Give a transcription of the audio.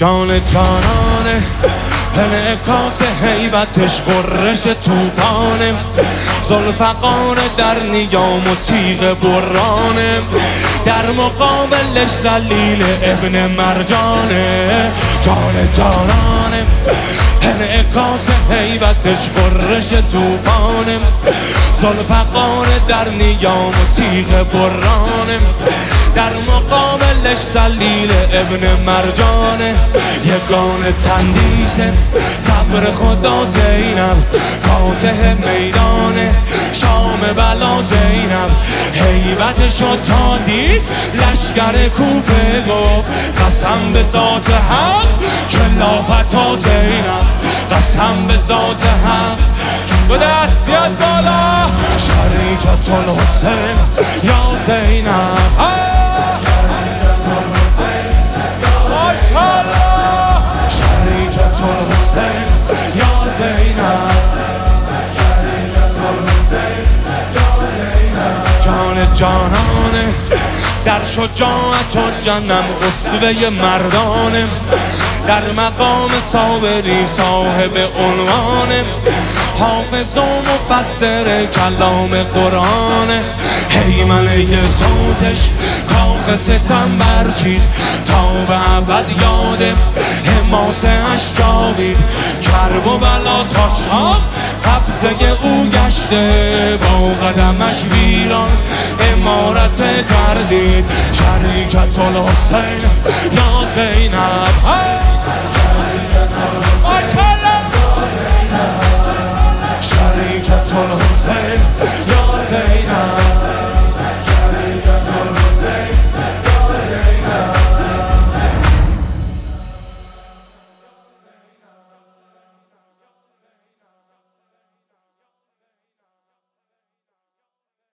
جان جانانه انعکاس هیبتش غرش توفانه ذوالفقار در نیام و تیغ برانه در مقابلش ذلیل ابن مرجانه جان جانانه انعکاس هیبتش غرش توفانه ذوالفقار در نیام و تیغ برانه در مقابلش ذلیل ابن مرجانه یگانه تندیسه صبر خدا زینب فاتح میدانه شام بلا زینب هیبتشو تا دید لشگر کوفه گفت قسم به ذات حق که لافتا زینب قسم به ذات حق با دست بیاد بالا شریکت الحسین یا زینب شریکت الحسین یا زینب جان جانانه در شجاعت و جنم اسوه مردانه در مقام صابری صاحب عنوانه حافظ و مفسر کلام قرآنه هیمنه صوتش کاخ ستم برچید تا به ابد یاده حماسه اش جاوید کرب و بلا تا شام قبضه او گشته با قدمش ویران امارت تردید شریکت الحسین یا زینب